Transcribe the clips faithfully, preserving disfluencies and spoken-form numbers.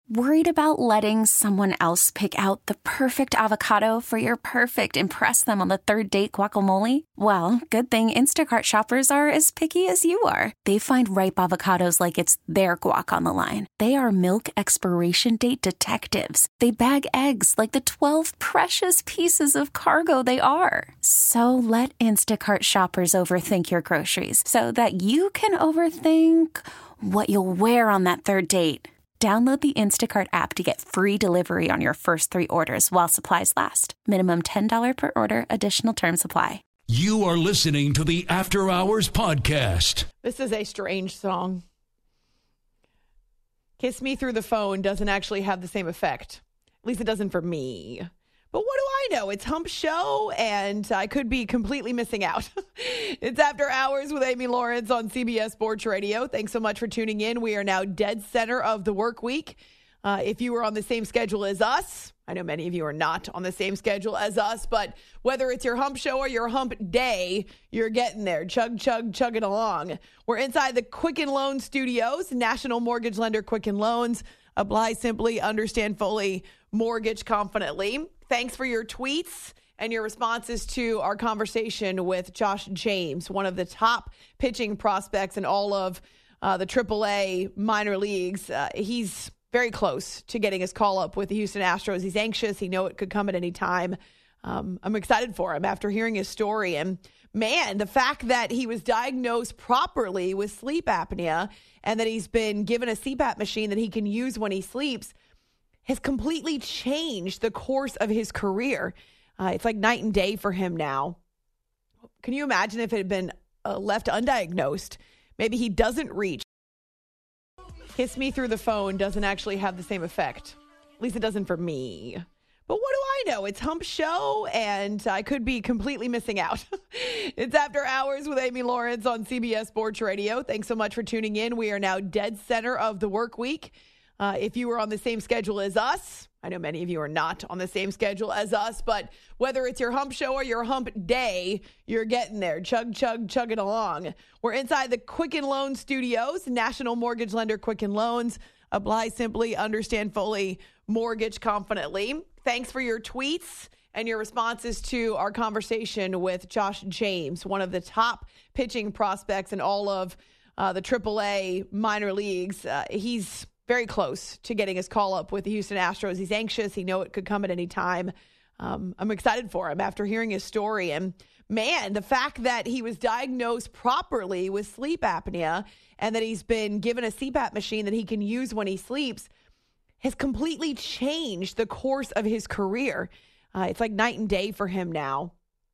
Worried about letting someone else pick out the perfect avocado for your perfect impress them on the third date guacamole? Well, good thing Instacart shoppers are as picky as you are. They find ripe avocados like it's their guac on the line. They are milk expiration date detectives. They bag eggs like the twelve precious pieces of cargo they are. So let Instacart shoppers overthink your groceries so that you can overthink what you'll wear on that third date. Download the Instacart app to get free delivery on your first three orders while supplies last. Minimum ten dollars per order. Additional terms apply. You are listening to the After Hours Podcast. This is a strange song. Kiss Me Through the Phone doesn't actually have the same effect. At least it doesn't for me. But what do I know? It's Hump Show, and I could be completely missing out. It's After Hours with Amy Lawrence on C B S Sports Radio. Thanks so much for tuning in. We are now dead center of the work week. Uh, if you were on the same schedule as us, I know many of you are not on the same schedule as us, but whether it's your hump show or your hump day, you're getting there. Chug, chug, chugging along. We're inside the Quicken Loans Studios, National Mortgage Lender Quicken Loans. Apply simply, understand fully, mortgage confidently. Thanks for your tweets and your responses to our conversation with Josh James, one of the top pitching prospects in all of uh, the triple A minor leagues. Uh, he's very close to getting his call up with the Houston Astros. He's anxious. He knows it could come at any time. Um, I'm excited for him after hearing his story. And man, the fact that he was diagnosed properly with sleep apnea and that he's been given a C PAP machine that he can use when he sleeps has completely changed the course of his career. Uh, it's like night and day for him now. Can you imagine if it had been uh, left undiagnosed? Maybe he doesn't reach. Kiss Me Through the Phone doesn't actually have the same effect. At least it doesn't for me. But what do I know? It's Hump Show, and I could be completely missing out. It's After Hours with Amy Lawrence on C B S Sports Radio. Thanks so much for tuning in. We are now dead center of the work week. Uh, if you were on the same schedule as us, I know many of you are not on the same schedule as us, but whether it's your hump show or your hump day, you're getting there. Chug, chug, chugging along. We're inside the Quicken Loans Studios, National Mortgage Lender Quicken Loans. Apply simply, understand fully, mortgage confidently. Thanks for your tweets and your responses to our conversation with Josh James, one of the top pitching prospects in all of uh, the triple A minor leagues. Uh, he's very close to getting his call up with the Houston Astros. He's anxious. He knows it could come at any time. Um, I'm excited for him after hearing his story. And man, the fact that he was diagnosed properly with sleep apnea and that he's been given a C PAP machine that he can use when he sleeps has completely changed the course of his career. Uh, it's like night and day for him now.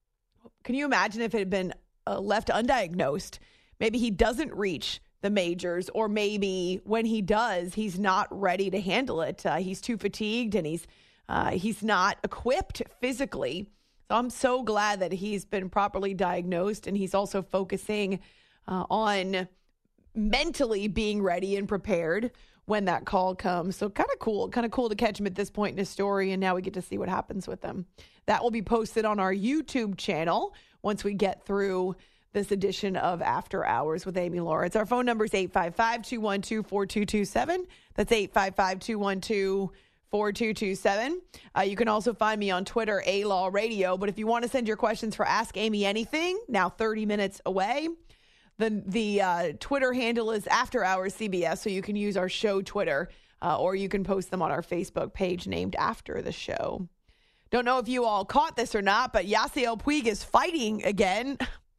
Can you imagine if it had been uh, left undiagnosed? Maybe he doesn't reach the majors, or maybe when he does, he's not ready to handle it. Uh, he's too fatigued and he's uh, he's not equipped physically. So I'm so glad that he's been properly diagnosed, and he's also focusing uh, on mentally being ready and prepared when that call comes. So kind of cool, kind of cool to catch him at this point in his story, and now we get to see what happens with him. That will be posted on our YouTube channel once we get through this edition of After Hours with Amy Lawrence. Our phone number is eight five five, two one two, four two two seven. That's eight five five, two one two, four two two seven. Uh, you can also find me on Twitter, A Law Radio. But if you want to send your questions for Ask Amy Anything, now thirty minutes away, the, the uh, Twitter handle is After Hours C B S, so you can use our show Twitter, uh, or you can post them on our Facebook page named after the show. Don't know if you all caught this or not, but Yasiel Puig is fighting again.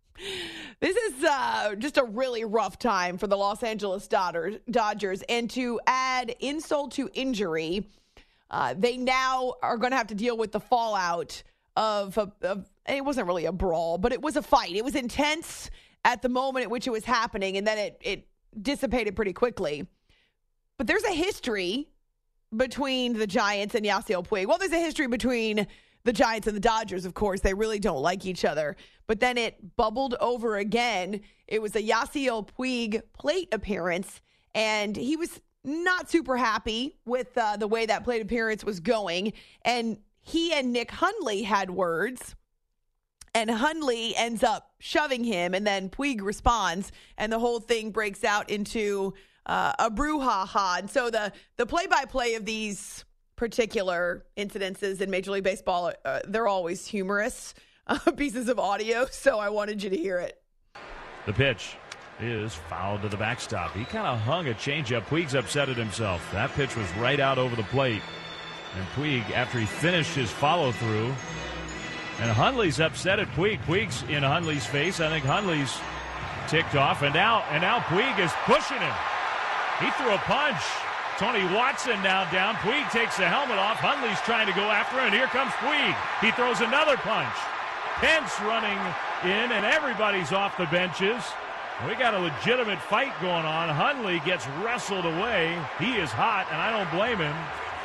This is uh, just a really rough time for the Los Angeles Dodgers. And to add insult to injury, uh, they now are going to have to deal with the fallout of, a, of, it wasn't really a brawl, but it was a fight. It was intense at the moment at which it was happening, and then it, it dissipated pretty quickly. But there's a history between the Giants and Yasiel Puig. Well, there's a history between the Giants and the Dodgers, of course. They really don't like each other. But then it bubbled over again. It was a Yasiel Puig plate appearance, and he was not super happy with uh, the way that plate appearance was going. And he and Nick Hundley had words, and Hundley ends up shoving him, and then Puig responds, and the whole thing breaks out into uh, a brouhaha. And so the the play-by-play of these particular incidences in Major League Baseball, uh, they're always humorous uh, pieces of audio, so I wanted you to hear it. The pitch is fouled to the backstop. He kind of hung a changeup. Puig's upset at himself. That pitch was right out over the plate. And Puig, after he finished his follow-through, and Hundley's upset at Puig. Puig's in Hundley's face. I think Hundley's ticked off, and now and now Puig is pushing him. He threw a punch. Tony Watson now down. Puig takes the helmet off. Hundley's trying to go after him, and here comes Puig. He throws another punch. Pence running in, and everybody's off the benches. We got a legitimate fight going on. Hundley gets wrestled away. He is hot, and I don't blame him.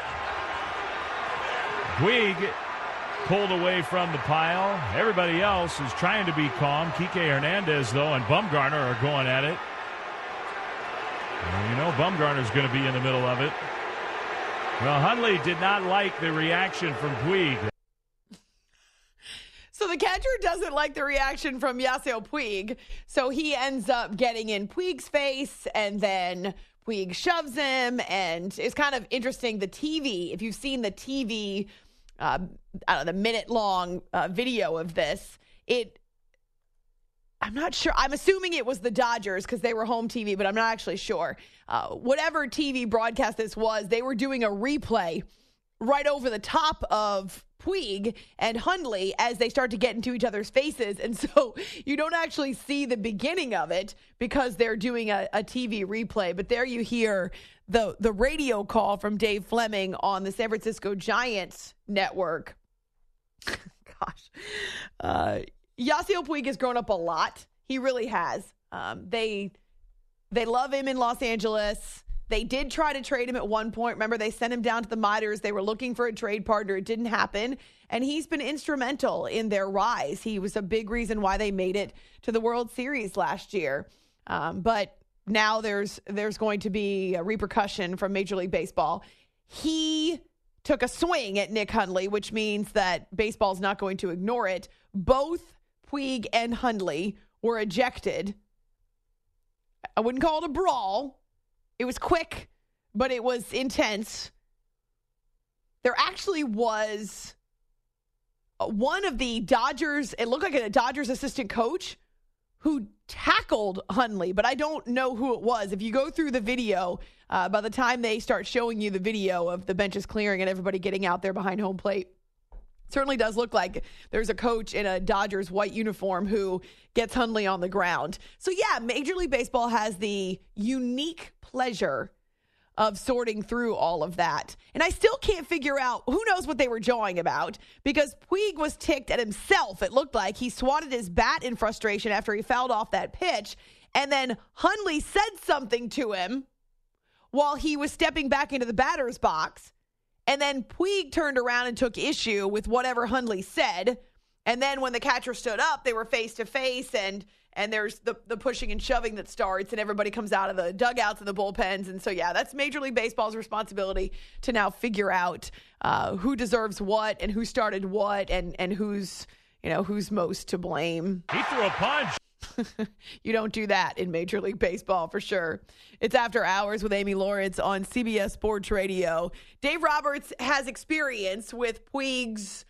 Puig pulled away from the pile. Everybody else is trying to be calm. Kike Hernandez, though, and Bumgarner are going at it. Well, you know Bumgarner's going to be in the middle of it. Well, Hundley did not like the reaction from Puig. So the catcher doesn't like the reaction from Yasiel Puig, so he ends up getting in Puig's face, and then Puig shoves him, and it's kind of interesting. The T V, if you've seen the T V, uh, I don't know, the minute-long uh, video of this, it, I'm not sure. I'm assuming it was the Dodgers because they were home T V, but I'm not actually sure. Uh, whatever T V broadcast this was, they were doing a replay right over the top of Puig and Hundley as they start to get into each other's faces. And so you don't actually see the beginning of it because they're doing a, a T V replay. But there you hear the, the radio call from Dave Fleming on the San Francisco Giants network. Gosh. Uh, Yasiel Puig has grown up a lot. He really has. Um, they they love him in Los Angeles. They did try to trade him at one point. Remember, they sent him down to the minors. They were looking for a trade partner. It didn't happen. And he's been instrumental in their rise. He was a big reason why they made it to the World Series last year. Um, but now there's there's going to be a repercussion from Major League Baseball. He took a swing at Nick Hundley, which means that baseball's not going to ignore it. Both Puig and Hundley were ejected. I wouldn't call it a brawl. It was quick, but it was intense. There actually was one of the Dodgers, it looked like a Dodgers assistant coach who tackled Hundley, but I don't know who it was. If you go through the video, uh, by the time they start showing you the video of the benches clearing and everybody getting out there behind home plate, it certainly does look like there's a coach in a Dodgers white uniform who gets Hundley on the ground. So yeah, Major League Baseball has the unique pleasure of sorting through all of that. And I still can't figure out, who knows what they were jawing about, because Puig was ticked at himself. It looked like he swatted his bat in frustration after he fouled off that pitch. And then Hundley said something to him while he was stepping back into the batter's box. And then Puig turned around and took issue with whatever Hundley said. And then when the catcher stood up, they were face to face, and and there's the, the pushing and shoving that starts, and everybody comes out of the dugouts and the bullpens. And so, yeah, that's Major League Baseball's responsibility to now figure out uh, who deserves what and who started what and, and who's, you know, who's most to blame. He threw a punch. You don't do that in Major League Baseball for sure. It's After Hours with Amy Lawrence on C B S Sports Radio. Dave Roberts has experience with Puig's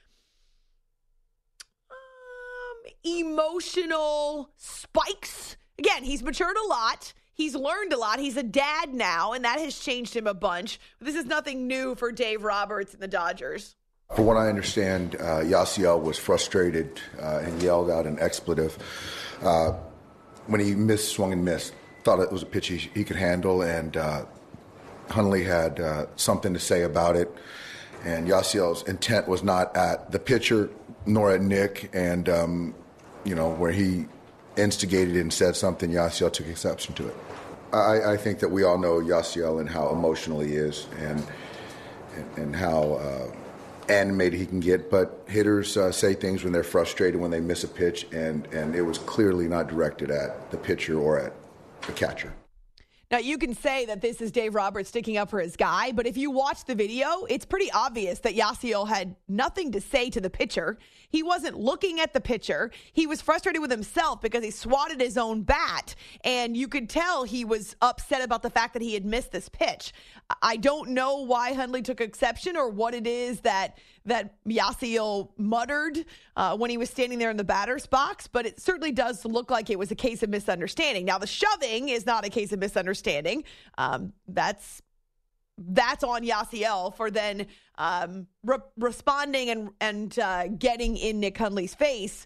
um, emotional spikes. Again, he's matured a lot. He's learned a lot. He's a dad now, and that has changed him a bunch. But this is nothing new for Dave Roberts and the Dodgers. From what I understand, uh, Yasiel was frustrated uh, and yelled out an expletive uh, when he missed, swung and missed. Thought it was a pitch he, he could handle, and uh, Hundley had uh, something to say about it. And Yasiel's intent was not at the pitcher nor at Nick, and, um, you know, where he instigated and said something, Yasiel took exception to it. I, I think that we all know Yasiel and how emotional he is and, and, and how uh, animated he can get, but hitters uh, say things when they're frustrated, when they miss a pitch, and, and it was clearly not directed at the pitcher or at the catcher. Now, you can say that this is Dave Roberts sticking up for his guy, but if you watch the video, it's pretty obvious that Yasiel had nothing to say to the pitcher. He wasn't looking at the pitcher. He was frustrated with himself because he swatted his own bat, and you could tell he was upset about the fact that he had missed this pitch. I don't know why Hundley took exception or what it is that that Yasiel muttered uh, when he was standing there in the batter's box, but it certainly does look like it was a case of misunderstanding. Now, the shoving is not a case of misunderstanding. Um, that's that's on Yasiel for then um, re- responding and, and uh, getting in Nick Hundley's face,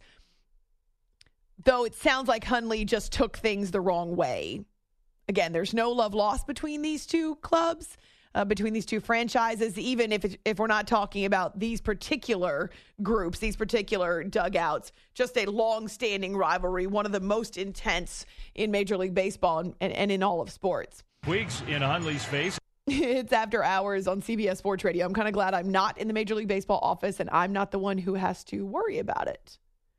though it sounds like Hundley just took things the wrong way. Again, there's no love lost between these two clubs. Uh, between these two franchises, even if it, if we're not talking about these particular groups, these particular dugouts, just a long-standing rivalry, one of the most intense in Major League Baseball and, and, and in all of sports. Weeks in Hundley's face. It's After Hours on C B S Sports Radio. I'm kind of glad I'm not in the Major League Baseball office and I'm not the one who has to worry about it.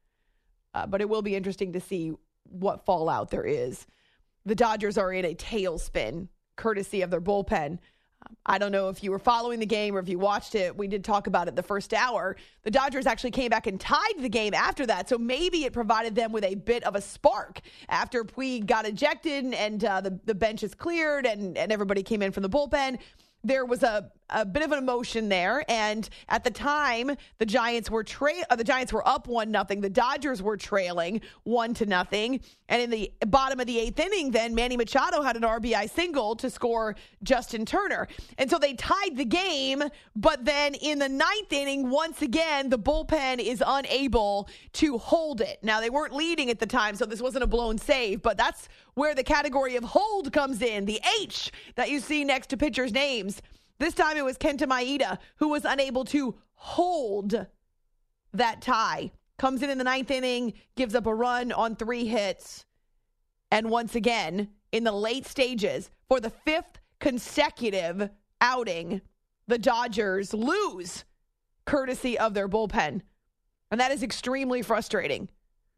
Uh, but it will be interesting to see what fallout there is. The Dodgers are in a tailspin, courtesy of their bullpen. I don't know if you were following the game or if you watched it. We did talk about it the first hour. The Dodgers actually came back and tied the game after that, so maybe it provided them with a bit of a spark after Puig got ejected and uh, the, the bench is cleared and, and everybody came in from the bullpen. There was a, a bit of an emotion there, and at the time, the Giants were tra- uh, the Giants were up one nothing. The Dodgers were trailing one to nothing, and in the bottom of the eighth inning, then Manny Machado had an R B I single to score Justin Turner, and so they tied the game. But then in the ninth inning, once again, the bullpen is unable to hold it. Now they weren't leading at the time, so this wasn't a blown save, but that's where the category of hold comes in. The H that you see next to pitchers' names. This time it was Kenta Maeda who was unable to hold that tie. Comes in in the ninth inning, gives up a run on three hits. And once again, in the late stages, for the fifth consecutive outing, the Dodgers lose courtesy of their bullpen. And that is extremely frustrating.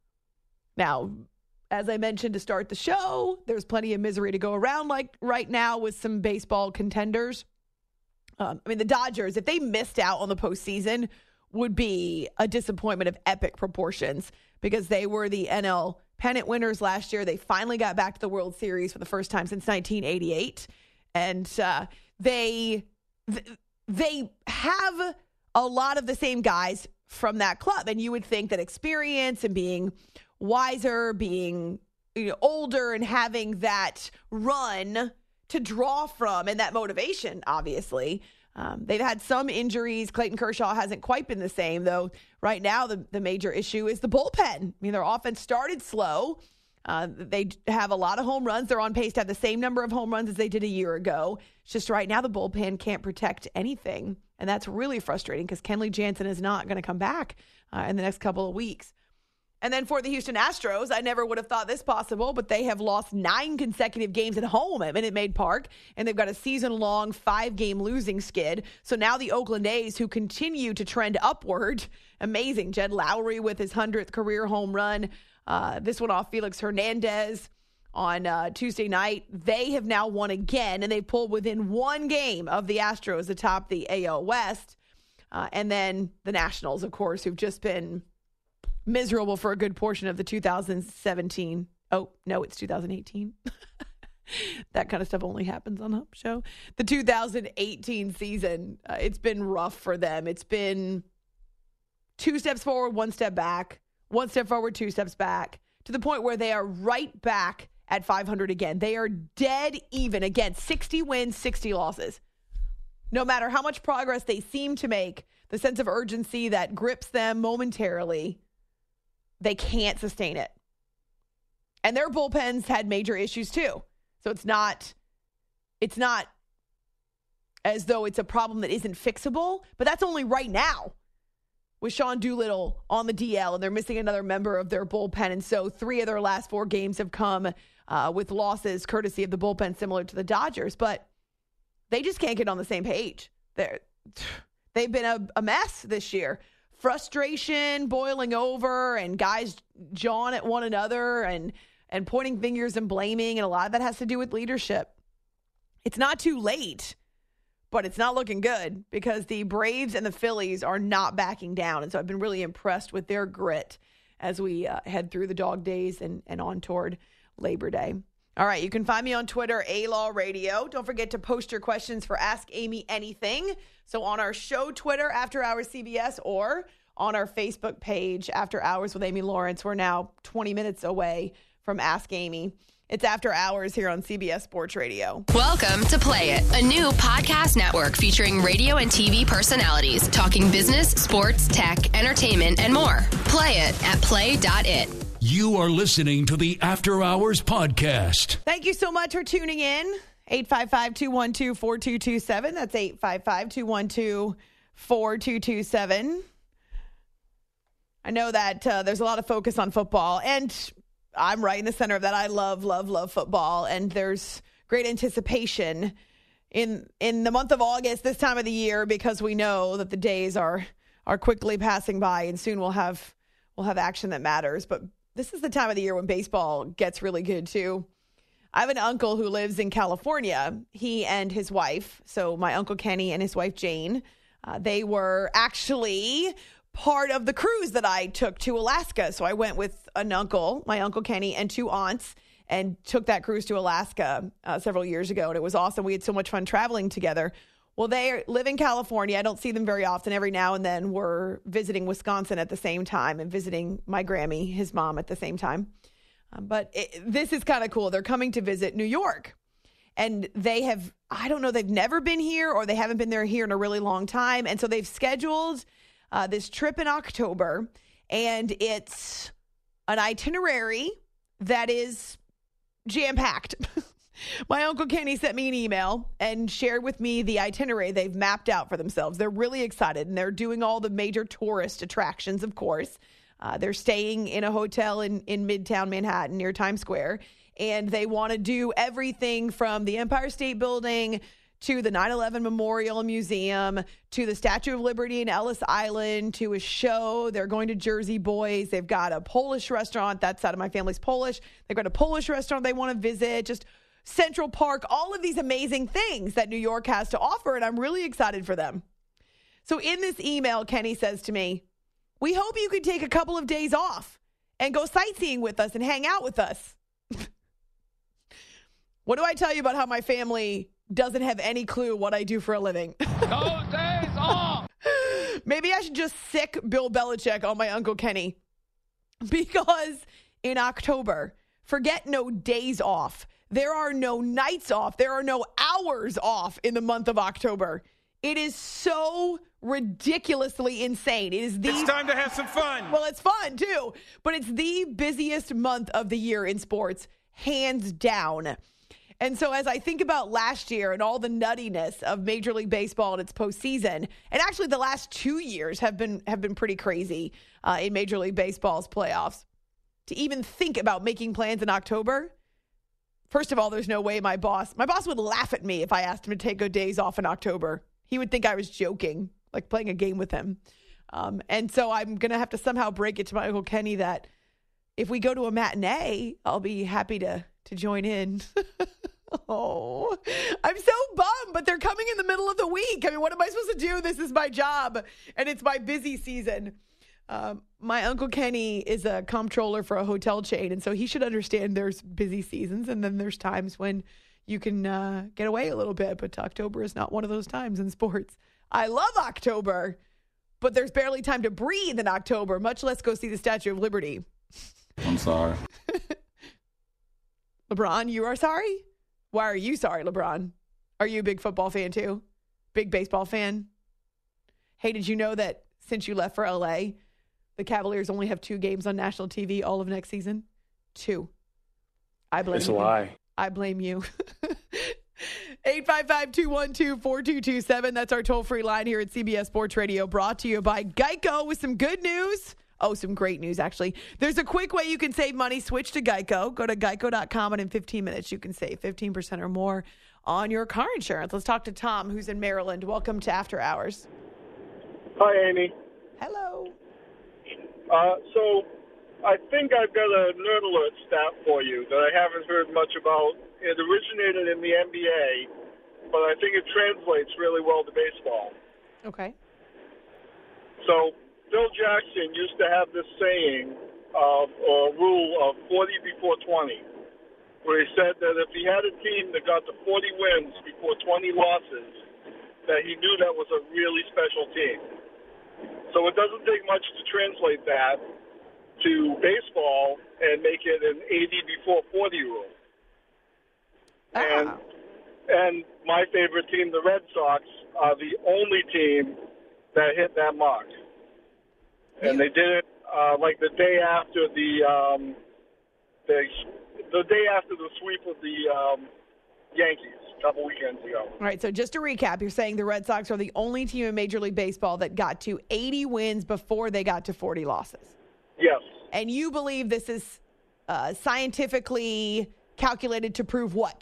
Now, as I mentioned to start the show, there's plenty of misery to go around like right now with some baseball contenders. Um, I mean, the Dodgers, if they missed out on the postseason, would be a disappointment of epic proportions because they were the N L pennant winners last year. They finally got back to the World Series for the first time since nineteen eighty-eight. And uh, they they have a lot of the same guys from that club. And you would think that experience and being wiser, being you know, older and having that run to draw from and that motivation, obviously. Um, they've had some injuries. Clayton Kershaw hasn't quite been the same, though. Right now, the, the major issue is the bullpen. I mean, their offense started slow. Uh, they have a lot of home runs. They're on pace to have the same number of home runs as they did a year ago. It's just right now the bullpen can't protect anything, and that's really frustrating because Kenley Jansen is not going to come back uh, in the next couple of weeks. And then for the Houston Astros, I never would have thought this possible, but they have lost nine consecutive games at home at Minute Maid Park, and they've got a season-long five-game losing skid. So now the Oakland A's, who continue to trend upward, amazing. Jed Lowry with his hundredth career home run. Uh, this one off Felix Hernandez on uh, Tuesday night. They have now won again, and they pulled within one game of the Astros atop the A L West. Uh, and then the Nationals, of course, who've just been miserable for a good portion of the two thousand seventeen. Oh, no, it's two thousand eighteen. That kind of stuff only happens on Hump Show. The two thousand eighteen season, uh, it's been rough for them. It's been two steps forward, one step back, one step forward, two steps back, to the point where they are right back at five hundred again. They are dead even again, sixty wins, sixty losses. No matter how much progress they seem to make, the sense of urgency that grips them momentarily, they can't sustain it. And their bullpens had major issues too. So it's not, it's not as though it's a problem that isn't fixable, but that's only right now with Sean Doolittle on the D L, and they're missing another member of their bullpen. And so three of their last four games have come uh, with losses courtesy of the bullpen, similar to the Dodgers, but they just can't get on the same page. They're, they've been a, a mess this year. Frustration boiling over and guys jawing at one another and, and pointing fingers and blaming. And a lot of that has to do with leadership. it's not too late, but it's not looking good because the Braves and the Phillies are not backing down. And so I've been really impressed with their grit as we uh, head through the dog days and, and on toward Labor Day. All right, you can find me on Twitter, A-Law Radio. Don't forget to post your questions for Ask Amy Anything. So on our show Twitter, After Hours C B S, or on our Facebook page, After Hours with Amy Lawrence. We're now twenty minutes away from Ask Amy. It's After Hours here on C B S Sports Radio. Welcome to Play It, a new podcast network featuring radio and T V personalities talking business, sports, tech, entertainment, and more. Play it at play dot it. You are listening to the After Hours Podcast. Thank you so much for tuning in. eight five five, two one two, four two two seven. That's eight five five, two one two, four two two seven. I know that uh, there's a lot of focus on football, and I'm right in the center of that. I love, love, love football, and there's great anticipation in in the month of August, this time of the year, because we know that the days are are quickly passing by, and soon we'll have we'll have action that matters. But this is the time of the year when baseball gets really good too. I have an uncle who lives in California. He and his wife, so my Uncle Kenny and his wife Jane, uh, they were actually part of the cruise that I took to Alaska. So I went with an uncle, my Uncle Kenny, and two aunts, and took that cruise to Alaska uh, several years ago. And it was awesome. We had so much fun traveling together. Well, they live in California. I don't see them very often. Every now and then we're visiting Wisconsin at the same time and visiting my Grammy, his mom, at the same time. Um, but it, this is kind of cool. They're coming to visit New York. And they have, I don't know, they've never been here, or they haven't been there here in a really long time. And so they've scheduled Uh, this trip in October, and it's an itinerary that is jam-packed. My Uncle Kenny sent me an email and shared with me the itinerary they've mapped out for themselves. They're really excited, and they're doing all the major tourist attractions, of course. Uh, they're staying in a hotel in, in Midtown Manhattan near Times Square, and they want to do everything from the Empire State Building to the nine eleven Memorial Museum, to the Statue of Liberty in Ellis Island, to a show. They're going to Jersey Boys. They've got a Polish restaurant. That side of my family's Polish. They've got a Polish restaurant they want to visit, just Central Park, all of these amazing things that New York has to offer, and I'm really excited for them. So in this email, Kenny says to me, we hope you could take a couple of days off and go sightseeing with us and hang out with us. What do I tell you about how my family doesn't have any clue what I do for a living? No days off. Maybe I should just sick Bill Belichick on my Uncle Kenny. Because in October, forget no days off. There are no nights off. There are no hours off in the month of October. It is so ridiculously insane. It is the It's time to have some fun. Well, it's fun too, but it's the busiest month of the year in sports, hands down. And so as I think about last year and all the nuttiness of Major League Baseball and its postseason, and actually the last two years have been have been pretty crazy uh, in Major League Baseball's playoffs. To even think about making plans in October, first of all, there's no way my boss, my boss would laugh at me if I asked him to take a days off in October. He would think I was joking, like playing a game with him. Um, and so I'm going to have to somehow break it to my Uncle Kenny that if we go to a matinee, I'll be happy to to join in. Oh, I'm so bummed, but they're coming in the middle of the week. I mean, what am I supposed to do? This is my job, and it's my busy season. Um, my Uncle Kenny is a comptroller for a hotel chain, and so he should understand there's busy seasons, and then there's times when you can uh, get away a little bit, but October is not one of those times in sports. I love October, but there's barely time to breathe in October, much less go see the Statue of Liberty. I'm sorry. LeBron, you are sorry? Why are you sorry, LeBron? Are you a big football fan too? Big baseball fan? Hey, did you know that since you left for L A, the Cavaliers only have two games on national T V all of next season? Two. I blame It's you. a lie. I blame you. eight five five, two one two, four two two seven. That's our toll-free line here at C B S Sports Radio, brought to you by Geico with some good news. Oh, some great news, actually. There's a quick way you can save money. Switch to Geico. Go to geico dot com, and in fifteen minutes, you can save fifteen percent or more on your car insurance. Let's talk to Tom, who's in Maryland. Welcome to After Hours. Hi, Amy. Hello. Uh, so I think I've got a nerd alert stat for you that I haven't heard much about. It originated in the N B A, but I think it translates really well to baseball. Okay. So Phil Jackson used to have this saying of, or rule of forty before twenty, where he said that if he had a team that got to forty wins before twenty losses, that he knew that was a really special team. So it doesn't take much to translate that to baseball and make it an eighty before forty rule. Ah. And and my favorite team, the Red Sox, are the only team that hit that mark. And they did it uh, like the day after the um, the the day after the sweep of the um, Yankees a couple weekends ago. All right, so just to recap, you're saying the Red Sox are the only team in Major League Baseball that got to eighty wins before they got to forty losses. Yes. And you believe this is uh, scientifically calculated to prove what?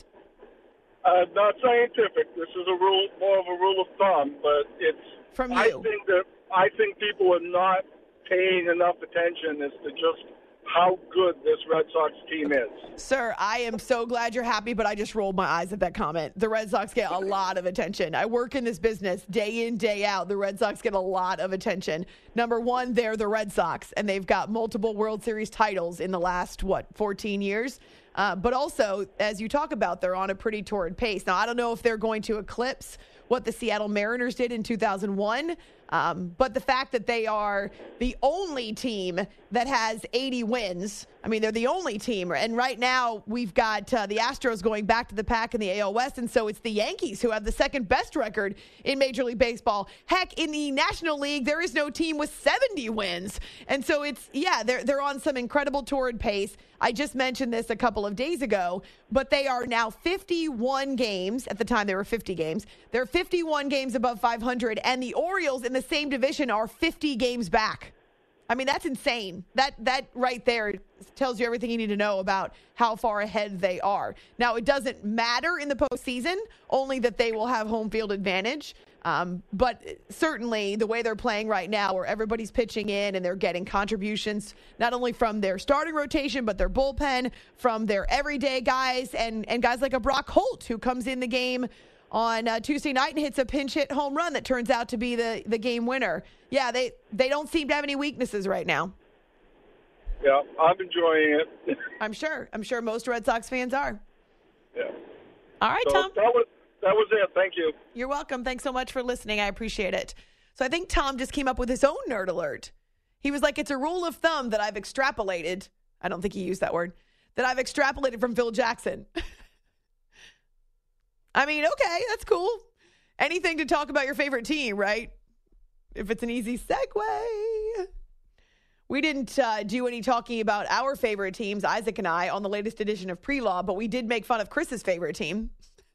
Uh, not scientific. This is a rule, more of a rule of thumb, but it's. From you. I think that I think people are not paying enough attention as to just how good this Red Sox team is. Sir, I am so glad you're happy, but I just rolled my eyes at that comment. The Red Sox get a lot of attention. I work in this business day in, day out. The Red Sox get a lot of attention. Number one, they're the Red Sox, and they've got multiple World Series titles in the last, what, fourteen years? Uh, but also, as you talk about, they're on a pretty torrid pace. Now, I don't know if they're going to eclipse what the Seattle Mariners did in two thousand one, um, but the fact that they are the only team that has eighty wins, I mean, they're the only team. And right now, we've got uh, the Astros going back to the pack in the A L West, and so it's the Yankees who have the second best record in Major League Baseball. Heck, in the National League, there is no team with seventy wins. And so it's, yeah, they're, they're on some incredible torrid pace. I just mentioned this a couple of days ago, but they are now fifty-one games. At the time, they were fifty games. They're fifty-one games above five hundred, and the Orioles in the same division are fifty games back. I mean, that's insane. That that right there tells you everything you need to know about how far ahead they are. Now, it doesn't matter in the postseason, only that they will have home field advantage. Um, but certainly the way they're playing right now, where everybody's pitching in and they're getting contributions, not only from their starting rotation, but their bullpen, from their everyday guys, and, and guys like a Brock Holt, who comes in the game on uh, Tuesday night and hits a pinch hit home run that turns out to be the, the game winner. Yeah, they, they don't seem to have any weaknesses right now. Yeah, I'm enjoying it. I'm sure. I'm sure most Red Sox fans are. Yeah. All right, so Tom. That was, that was it. Thank you. You're welcome. Thanks so much for listening. I appreciate it. So I think Tom just came up with his own nerd alert. He was like, it's a rule of thumb that I've extrapolated. I don't think he used that word. That I've extrapolated from Phil Jackson. I mean, okay, that's cool. Anything to talk about your favorite team, right? If it's an easy segue. We didn't uh, do any talking about our favorite teams, Isaac and I, on the latest edition of Pre-Law, but we did make fun of Chris's favorite team.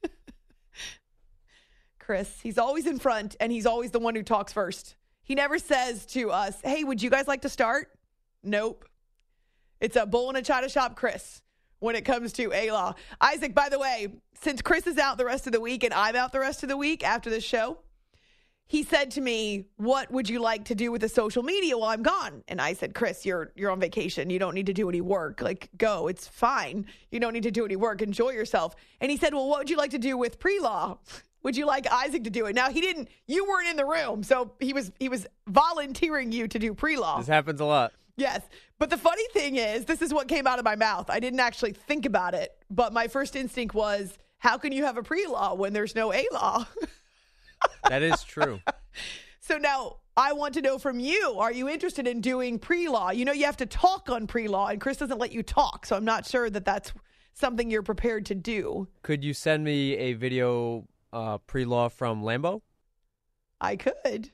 Chris, he's always in front, and he's always the one who talks first. He never says to us, hey, would you guys like to start? Nope. It's a bull in a china shop, Chris, when it comes to A-Law. Isaac, by the way, since Chris is out the rest of the week and I'm out the rest of the week after this show, he said to me, what would you like to do with the social media while I'm gone? And I said, Chris, you're you're on vacation. You don't need to do any work. Like, go. It's fine. You don't need to do any work. Enjoy yourself. And he said, well, what would you like to do with Pre-Law? Would you like Isaac to do it? Now, he didn't, you weren't in the room, so he was he was volunteering you to do Pre-Law. This happens a lot. Yes. But the funny thing is, this is what came out of my mouth. I didn't actually think about it, but my first instinct was, how can you have a Pre-Law when there's no A-Law? That is true. So now I want to know from you, are you interested in doing Pre-Law? You know, you have to talk on Pre-Law, and Chris doesn't let you talk, so I'm not sure that that's something you're prepared to do. Could you send me a video uh, Pre-Law from Lambeau? I could.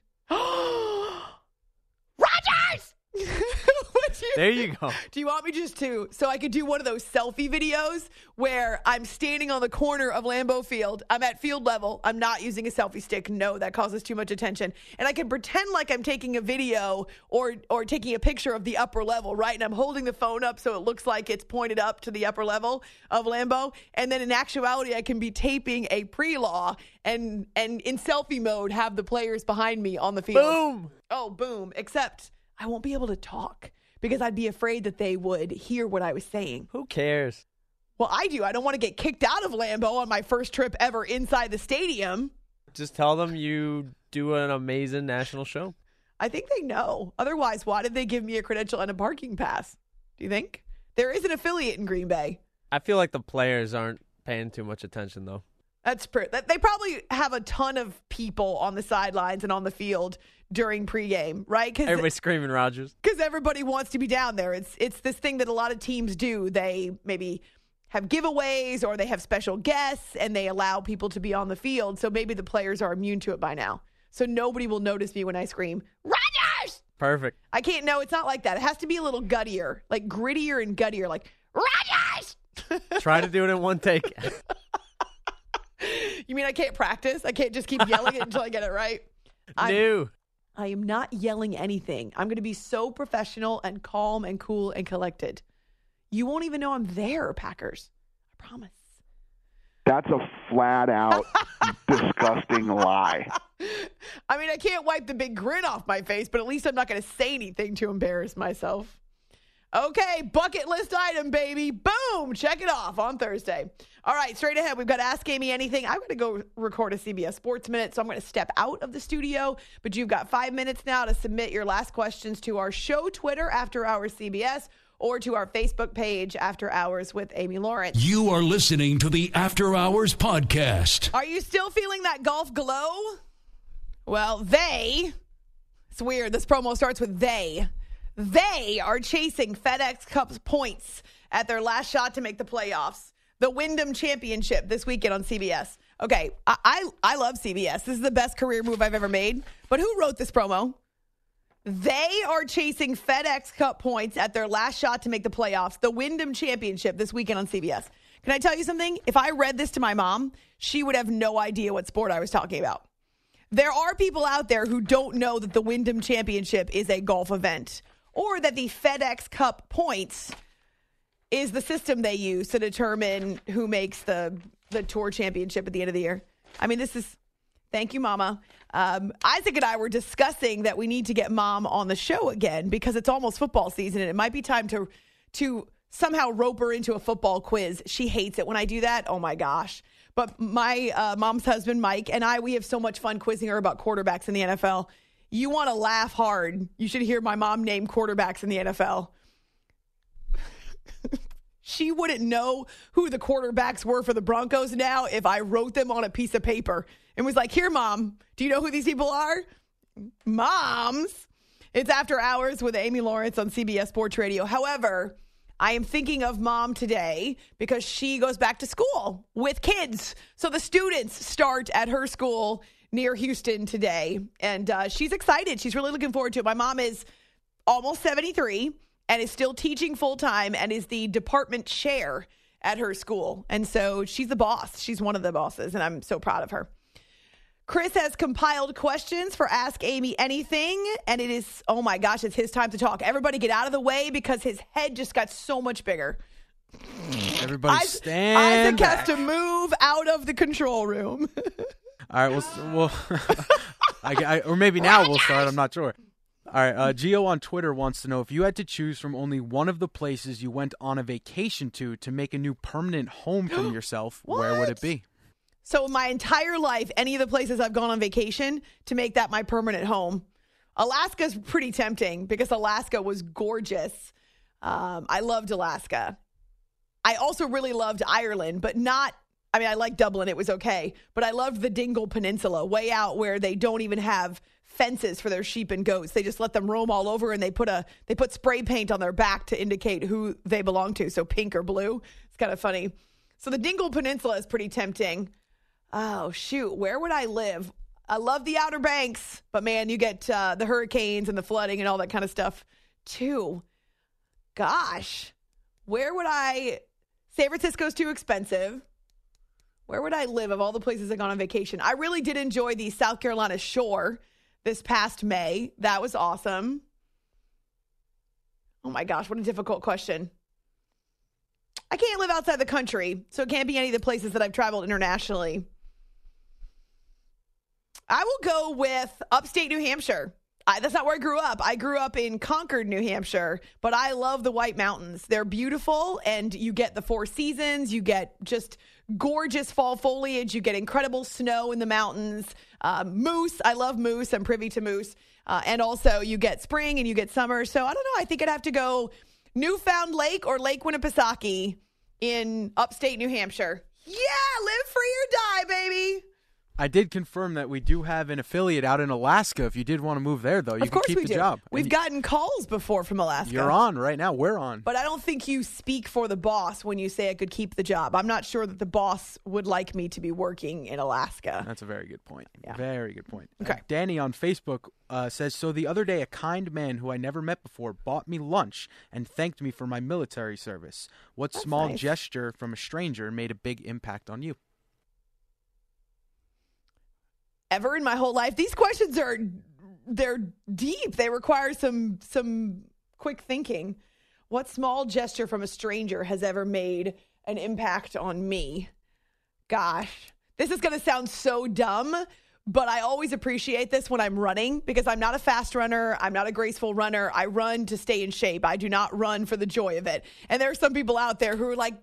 Rogers! you, there you go. Do you want me just to, so I could do one of those selfie videos where I'm standing on the corner of Lambeau Field. I'm at field level. I'm not using a selfie stick. No, that causes too much attention. And I can pretend like I'm taking a video or or taking a picture of the upper level, right? And I'm holding the phone up so it looks like it's pointed up to the upper level of Lambeau. And then in actuality, I can be taping a Pre-Law and, and in selfie mode have the players behind me on the field. Boom! Oh, boom. Except I won't be able to talk, because I'd be afraid that they would hear what I was saying. Who cares? Well, I do. I don't want to get kicked out of Lambeau on my first trip ever inside the stadium. Just tell them you do an amazing national show. I think they know. Otherwise, why did they give me a credential and a parking pass? Do you think? There is an affiliate in Green Bay. I feel like the players aren't paying too much attention, though. That's pretty. They probably have a ton of people on the sidelines and on the field during pregame, right? Cause Everybody's screaming Rodgers. Because everybody wants to be down there. It's it's this thing that a lot of teams do. They maybe have giveaways or they have special guests and they allow people to be on the field. So maybe the players are immune to it by now. So nobody will notice me when I scream, Rodgers! Perfect. I can't, no, it's not like that. It has to be a little guttier, like grittier and guttier, like, Rodgers! Try to do it in one take. You mean I can't practice? I can't just keep yelling it until I get it right? No. I am not yelling anything. I'm going to be so professional and calm and cool and collected. You won't even know I'm there, Packers. I promise. That's a flat out disgusting lie. I mean, I can't wipe the big grin off my face, but at least I'm not going to say anything to embarrass myself. Okay, bucket list item, baby. Boom. Check it off on Thursday. All right, straight ahead. We've got Ask Amy Anything. I'm going to go record a C B S Sports Minute, so I'm going to step out of the studio. But you've got five minutes now to submit your last questions to our show Twitter, After Hours C B S, or to our Facebook page, After Hours with Amy Lawrence. You are listening to the After Hours Podcast. Are you still feeling that golf glow? Well, they, it's weird. This promo starts with they. They are chasing FedEx Cup's points at their last shot to make the playoffs. The Wyndham Championship this weekend on C B S. Okay, I, I I love C B S. This is the best career move I've ever made. But who wrote this promo? They are chasing FedEx Cup points at their last shot to make the playoffs. The Wyndham Championship this weekend on C B S. Can I tell you something? If I read this to my mom, she would have no idea what sport I was talking about. There are people out there who don't know that the Wyndham Championship is a golf event, or that the FedEx Cup points is the system they use to determine who makes the, the tour championship at the end of the year. I mean, this is, thank you, Mama. Um, Isaac and I were discussing that we need to get Mom on the show again because it's almost football season and it might be time to to somehow rope her into a football quiz. She hates it when I do that. Oh, my gosh. But my uh, mom's husband, Mike, and I, we have so much fun quizzing her about quarterbacks in the N F L. You want to laugh hard, you should hear my mom name quarterbacks in the N F L. She wouldn't know who the quarterbacks were for the Broncos now if I wrote them on a piece of paper and was like, here, Mom, do you know who these people are? Moms. It's After Hours with Amy Lawrence on C B S Sports Radio. However, I am thinking of Mom today because she goes back to school with kids. So the students start at her school near Houston today. And uh, she's excited. She's really looking forward to it. My mom is almost seventy-three and is still teaching full-time and is the department chair at her school. And so she's the boss. She's one of the bosses, and I'm so proud of her. Chris has compiled questions for Ask Amy Anything, and it is, oh my gosh, it's his time to talk. Everybody get out of the way because his head just got so much bigger. Everybody Isaac, stand Isaac back. has to move out of the control room. All right, we'll, we'll I, I, or maybe now we'll start. I'm not sure. All right, uh, Gio on Twitter wants to know if you had to choose from only one of the places you went on a vacation to to make a new permanent home for yourself, where would it be? So my entire life, any of the places I've gone on vacation to make that my permanent home. Alaska's pretty tempting because Alaska was gorgeous. Um, I loved Alaska. I also really loved Ireland, but not, I mean, I like Dublin. It was okay. But I loved the Dingle Peninsula, way out where they don't even have fences for their sheep and goats. They just let them roam all over, and they put a they put spray paint on their back to indicate who they belong to, so pink or blue. It's kind of funny. So the Dingle Peninsula is pretty tempting. Oh, shoot. Where would I live? I love the Outer Banks, but, man, you get uh, the hurricanes and the flooding and all that kind of stuff, too. Gosh. Where would I – San Francisco's too expensive. Where would I live of all the places I've gone on vacation? I really did enjoy the South Carolina shore this past May. That was awesome. Oh, my gosh. What a difficult question. I can't live outside the country, so it can't be any of the places that I've traveled internationally. I will go with upstate New Hampshire. I, that's not where I grew up. I grew up in Concord, New Hampshire, but I love the White Mountains. They're beautiful, and you get the four seasons. You get just gorgeous fall foliage. You get incredible snow in the mountains. Uh, moose. I love moose. I'm privy to moose. Uh, and also, you get spring and you get summer. So I don't know. I think I'd have to go Newfound Lake or Lake Winnipesaukee in upstate New Hampshire. Yeah, live free or die, baby. I did confirm that we do have an affiliate out in Alaska. If you did want to move there, though, you of can keep we the do. job. We've and gotten calls before from Alaska. You're on right now. We're on. But I don't think you speak for the boss when you say I could keep the job. I'm not sure that the boss would like me to be working in Alaska. That's a very good point. Yeah. Very good point. Okay. Uh, Danny on Facebook uh, says, so the other day a kind man who I never met before bought me lunch and thanked me for my military service. What That's small nice. gesture from a stranger made a big impact on you? Ever in my whole life. These questions are, they're deep. They require some some quick thinking. What small gesture from a stranger has ever made an impact on me? Gosh, this is going to sound so dumb, but I always appreciate this when I'm running because I'm not a fast runner. I'm not a graceful runner. I run to stay in shape. I do not run for the joy of it. And there are some people out there who are like,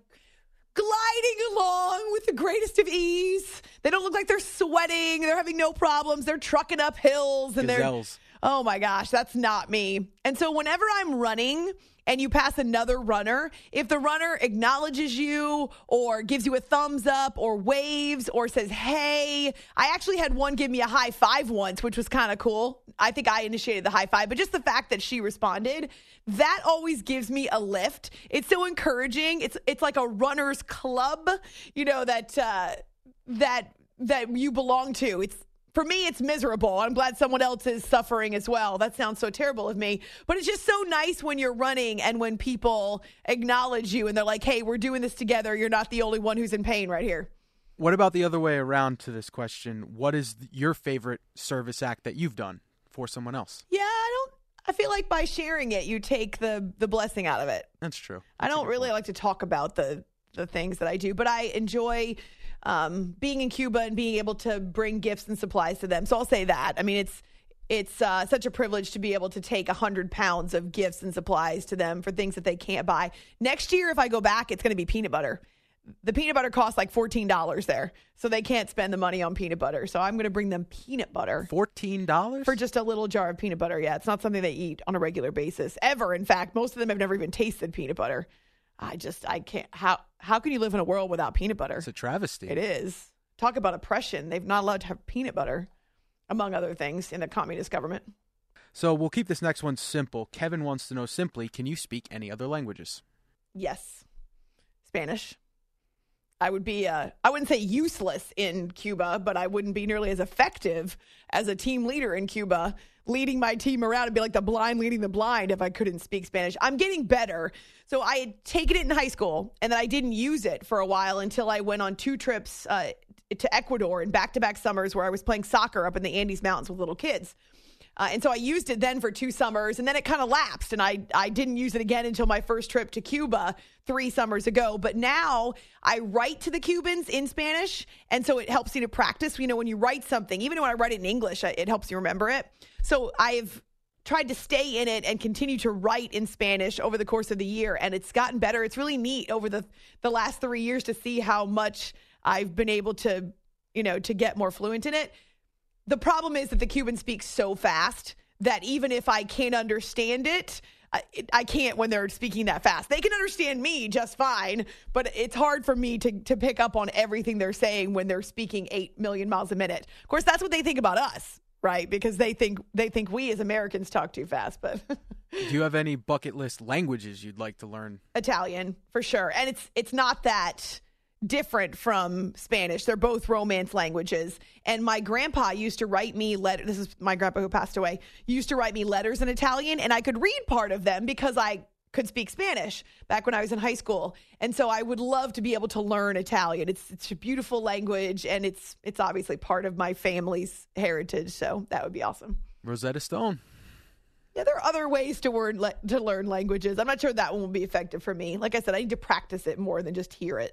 gliding along with the greatest of ease. They don't look like they're sweating. They're having no problems. They're trucking up hills. and Gazelles. they're Oh my gosh, that's not me. And so whenever I'm running and you pass another runner, if the runner acknowledges you or gives you a thumbs up or waves or says, hey, I actually had one give me a high five once, which was kind of cool. I think I initiated the high five, but just the fact that she responded, that always gives me a lift. It's so encouraging. It's it's like a runner's club, you know, that uh, that that you belong to. It's For me, it's miserable. I'm glad someone else is suffering as well. That sounds so terrible of me. But it's just so nice when you're running and when people acknowledge you and they're like, hey, we're doing this together. You're not the only one who's in pain right here. What about the other way around to this question? What is your favorite service act that you've done for someone else? Yeah, I don't. I feel like by sharing it, you take the the blessing out of it. That's true. I don't really like to talk about the the things that I do, but I enjoy um, being in Cuba and being able to bring gifts and supplies to them. So I'll say that. I mean, it's it's uh, such a privilege to be able to take one hundred pounds of gifts and supplies to them for things that they can't buy. Next year, if I go back, it's going to be peanut butter. The peanut butter costs like fourteen dollars there, so they can't spend the money on peanut butter. So I'm going to bring them peanut butter. fourteen dollars? For just a little jar of peanut butter. Yeah, it's not something they eat on a regular basis, ever. In fact, most of them have never even tasted peanut butter. I just, I can't, how how can you live in a world without peanut butter? It's a travesty. It is. Talk about oppression. They've not allowed to have peanut butter, among other things, in the communist government. So we'll keep this next one simple. Kevin wants to know simply, can you speak any other languages? Yes. Spanish. I would be, uh, I wouldn't say useless in Cuba, but I wouldn't be nearly as effective as a team leader in Cuba, leading my team around and be like the blind leading the blind if I couldn't speak Spanish. I'm getting better. So I had taken it in high school, and then I didn't use it for a while until I went on two trips uh, to Ecuador in back-to-back summers where I was playing soccer up in the Andes Mountains with little kids. Uh, and so I used it then for two summers, and then it kind of lapsed, and I, I didn't use it again until my first trip to Cuba three summers ago. But now I write to the Cubans in Spanish, and so it helps you to practice. You know, when you write something, even when I write it in English, it helps you remember it. So I've tried to stay in it and continue to write in Spanish over the course of the year, and it's gotten better. It's really neat over the, the last three years to see how much I've been able to, you know, to get more fluent in it. The problem is that the Cubans speak so fast that even if I can't understand it, I, I can't when they're speaking that fast. They can understand me just fine, but it's hard for me to, to pick up on everything they're saying when they're speaking eight million miles a minute. Of course, that's what they think about us, right? Because they think they think we as Americans talk too fast. But do you have any bucket list languages you'd like to learn? Italian, for sure. And it's it's not that different from Spanish. They're both Romance languages. And my grandpa used to write me letters. This is my grandpa who passed away. Used to write me letters in Italian, and I could read part of them because I could speak Spanish back when I was in high school. And so I would love to be able to learn Italian. It's it's a beautiful language, and it's it's obviously part of my family's heritage. So that would be awesome. Rosetta Stone. Yeah, there are other ways to learn to learn languages. I'm not sure that one will be effective for me. Like I said, I need to practice it more than just hear it.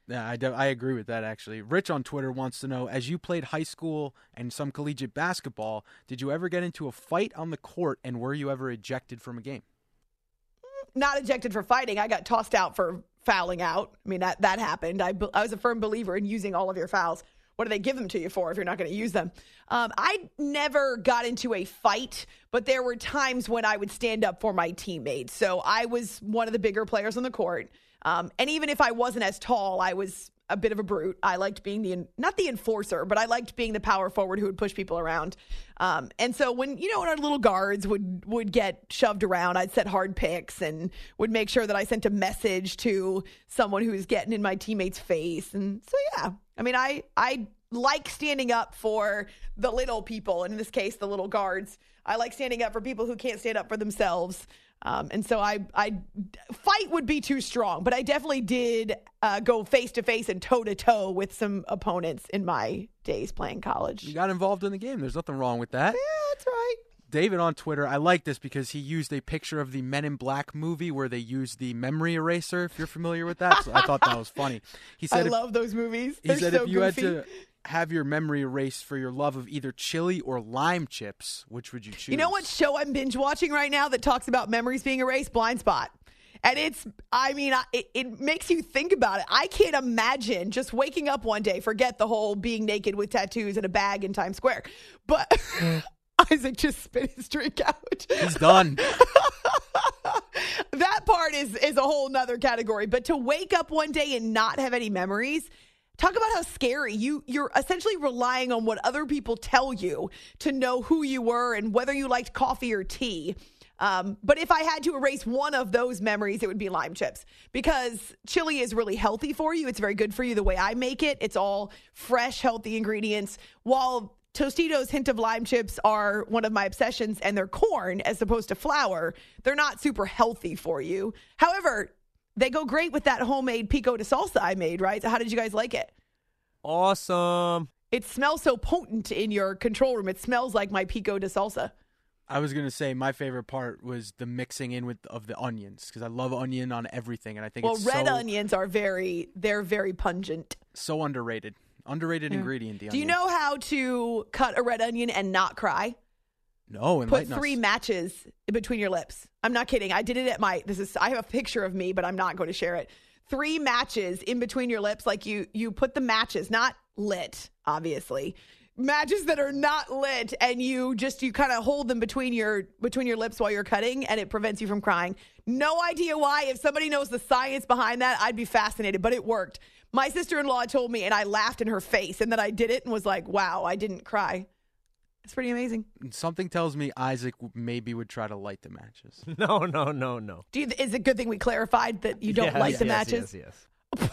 Yeah, I, do, I agree with that, actually. Rich on Twitter wants to know, as you played high school and some collegiate basketball, did you ever get into a fight on the court, and were you ever ejected from a game? Not ejected for fighting. I got tossed out for fouling out. I mean, that, that happened. I, I was a firm believer in using all of your fouls. What do they give them to you for if you're not going to use them? Um, I never got into a fight, but there were times when I would stand up for my teammates. So I was one of the bigger players on the court. Um, and even if I wasn't as tall, I was a bit of a brute. I liked being the, not the enforcer, but I liked being the power forward who would push people around. Um, and so when, you know, when our little guards would, would get shoved around, I'd set hard picks and would make sure that I sent a message to someone who's getting in my teammate's face. And so, yeah, I mean, I, I like standing up for the little people, and in this case, the little guards. I like standing up for people who can't stand up for themselves. Um, and so I, I, fight would be too strong, but I definitely did uh, go face to face and toe to toe with some opponents in my days playing college. You got involved in the game. There's nothing wrong with that. Yeah, that's right. David on Twitter, I like this because he used a picture of the Men in Black movie where they used the memory eraser, if you're familiar with that. So I thought that was funny. He said I if, love those movies. He They're said so if you goofy. had to have your memory erased for your love of either chili or lime chips, which would you choose? You know what show I'm binge watching right now that talks about memories being erased? Blind Spot. And it's, I mean, it, it makes you think about it. I can't imagine just waking up one day, forget the whole being naked with tattoos and a bag in Times Square. But Isaac just spit his drink out. He's done. That part is, is a whole nother category. But to wake up one day and not have any memories, talk about how scary. You, you're essentially relying on what other people tell you to know who you were and whether you liked coffee or tea. Um, but if I had to erase one of those memories, it would be lime chips, because chili is really healthy for you. It's very good for you the way I make it. It's all fresh, healthy ingredients. While Tostitos' hint of lime chips are one of my obsessions, and they're corn as opposed to flour, they're not super healthy for you. However, they go great with that homemade pico de salsa I made, right? So how did you guys like it? Awesome. It smells so potent in your control room. It smells like my pico de salsa. I was going to say my favorite part was the mixing in with of the onions, because I love onion on everything, and I think well, it's red so, onions are very, they're very pungent. so underrated. Underrated Yeah. ingredient, the Do you onion. know how to cut a red onion and not cry? No, Put enlighten us. three matches in between your lips. I'm not kidding. I did it at my, this is, I have a picture of me, but I'm not going to share it. Three matches in between your lips. Like you, you put the matches, not lit, obviously. Matches that are not lit, and you just, you kind of hold them between your, between your lips while you're cutting, and it prevents you from crying. No idea why. If somebody knows the science behind that, I'd be fascinated, but it worked. My sister-in-law told me, and I laughed in her face, and then I did it and was like, wow, I didn't cry. It's pretty amazing. Something tells me Isaac maybe would try to light the matches. No, no, no, no. Do you, is it a good thing we clarified that you don't Yes, light the yes, matches? Yes, yes.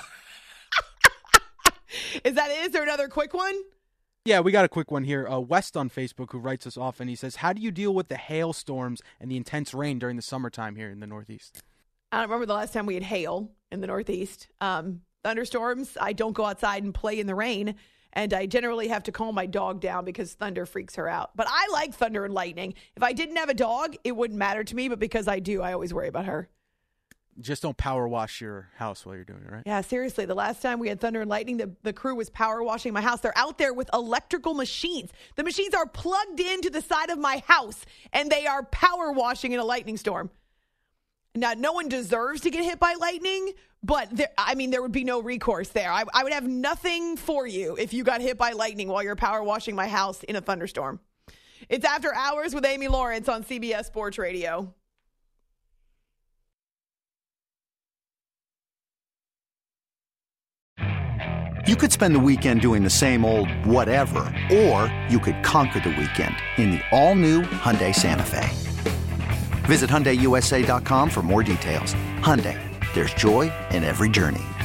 Is that it? Is there another quick one? Yeah, we got a quick one here. Uh, West on Facebook, who writes us off, and he says, how do you deal with the hailstorms and the intense rain during the summertime here in the Northeast? I don't remember the last time we had hail in the Northeast. Um, thunderstorms, I don't go outside and play in the rain, and I generally have to calm my dog down because thunder freaks her out. But I like thunder and lightning. If I didn't have a dog, it wouldn't matter to me, but because I do, I always worry about her. Just don't power wash your house while you're doing it, right? Yeah, seriously. The last time we had thunder and lightning, the, the crew was power washing my house. They're out there with electrical machines. The machines are plugged into the side of my house, and they are power washing in a lightning storm. Now, no one deserves to get hit by lightning, but there, I mean, there would be no recourse there. I, I would have nothing for you if you got hit by lightning while you're power washing my house in a thunderstorm. It's After Hours with Amy Lawrence on C B S Sports Radio. You could spend the weekend doing the same old whatever, or you could conquer the weekend in the all-new Hyundai Santa Fe. Visit Hyundai U S A dot com for more details. Hyundai, there's joy in every journey.